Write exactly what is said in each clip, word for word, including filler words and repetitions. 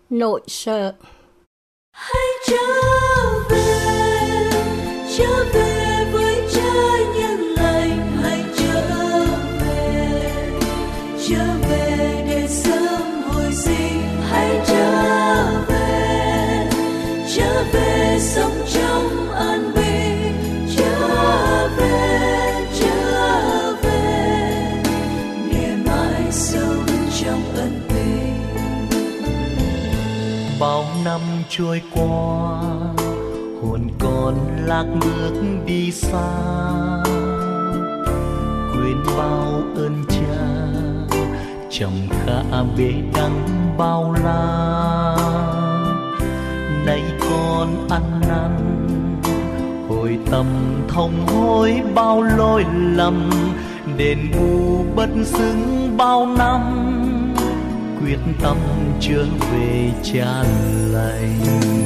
Nỗi sợ. Hãy trở về, trở về với Cha nhân lành. Hãy trở về, trở về để sớm hồi sinh. Hãy trở về, trở về sống trong an bình. Trở về, trở về để mãi sống trong ân tình. Bao năm trôi qua, hồn con lạc bước đi xa, quên bao ơn Cha trầm khả bể đắng bao la. Nay con ăn năn hồi tâm thông hối bao lỗi lầm, đền bù bất xứng bao năm, quyết tâm trở về Cha lành.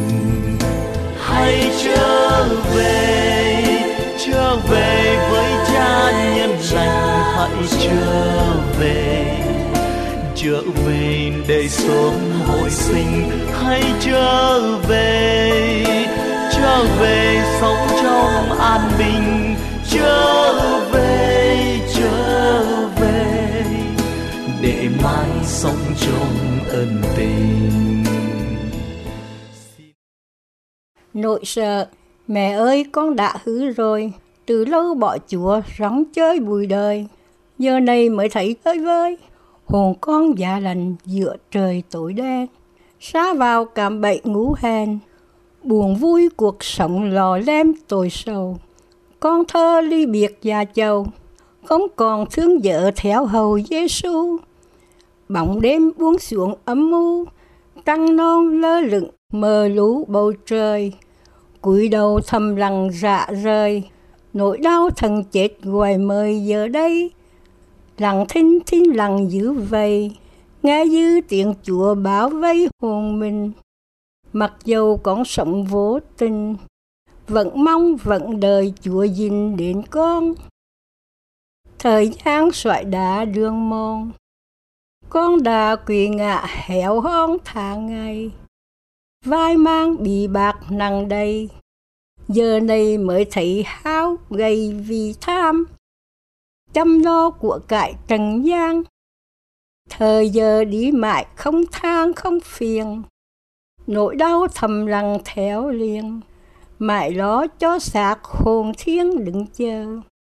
Hãy trở về, trở về với Cha nhân lành. Hãy trở về, trở về để sớm hồi sinh. Hãy trở về, trở về sống trong an bình. Trở về, trở về để mãi sống trong ân tình. Nỗi sợ. Mẹ ơi, con đã hứa rồi, từ lâu bỏ Chúa rong chơi bụi đời, giờ này mới thấy ơi vơi, hồn con dạ lạnh giữa trời tối đen, sa vào cạm bẫy ngũ hèn, buồn vui cuộc sống lò lem tội sầu. Con thơ ly biệt già chầu, không còn thương vợ theo hầu Giêsu. Bóng đêm buông xuống âm u, trăng non lơ lửng mờ lú bầu trời. Cúi đầu thầm lặng rã rời, nỗi đau thần chết gọi mời giờ đây. Lặng thinh thinh lặng dữ vầy, nghe như tiếng Chúa bảo vây hồn mình. Mặc dầu con sống vô tình, vẫn mong vẫn đợi Chúa gìn đến con. Thời gian xoải đá đường mòn, con đã quỳ ngã héo hon tháng ngày, vai mang bị bạc nặng đầy, giờ này mới thấy hao gầy vì tham, chăm lo của cải trần gian. Thời giờ đi mãi không than không phiền, nỗi đau thầm lặng theo liền, mãi lo cho xác hồn thiêng đứng chờ.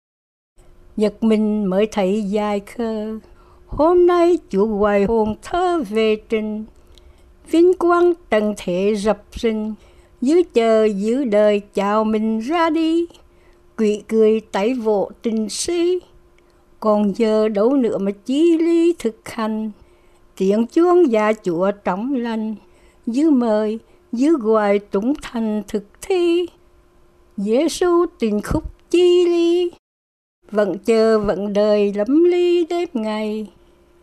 Giật mình mới thấy dài khờ, hôm nay Chúa gọi hồn thơ về trình. Vinh quang trần thế dập rình, giữ chờ giữ đời chào mình ra đi. Quỷ cười tay vỗ tình si, còn giờ đâu nữa mà chi ly thực hành. Tiếng chuông gia Chúa trong lành, giữ mời giữ gọi tụng thành thực thi. Giêsu tình khúc chi ly, vẫn chờ vẫn đời lắm ly đêm ngày.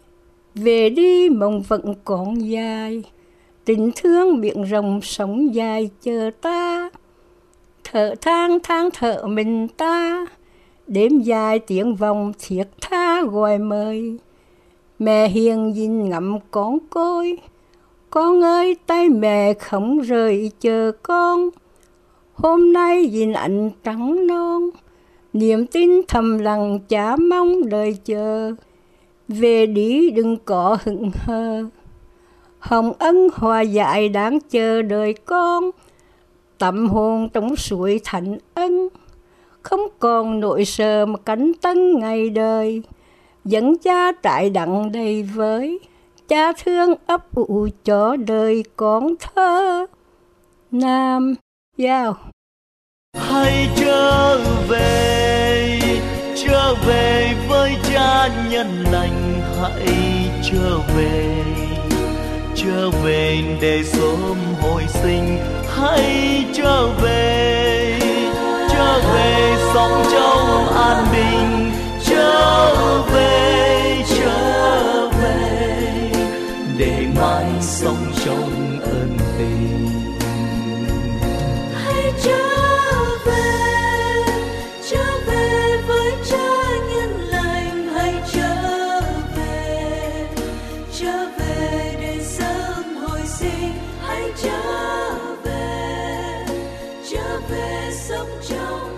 Về đi mộng vẫn còn dài, tình thương miệng rồng sống dài chờ ta. Thở than than thở mình ta, đêm dài tiếng vòng thiết tha gọi mời. Mẹ hiền nhìn ngắm con côi, con ơi tay mẹ không rời chờ con. Hôm nay nhìn ánh trắng non, niềm tin thầm lặng chả mong đợi chờ. Về đi đừng có hững hờ, hồng ân hòa giải đáng chờ đợi con. Tâm hồn trong suối thạnh ân, không còn nỗi sợ mà cánh tân ngày đời. Dẫn cha trại đặng đầy với, cha thương ấp ủ cho đời con thơ. Nam Giao. Hãy trở về, trở về với Cha nhân lành. Hãy trở về, trở về để sớm hồi sinh. Hãy trở về, trở về sống trong an bình. Trở về, trở về để mãi sống trong ân tình. Hãy trở về, trở về với Cha nhân lành. Hãy trở về, trở về để sớm hồi sinh. về sống trong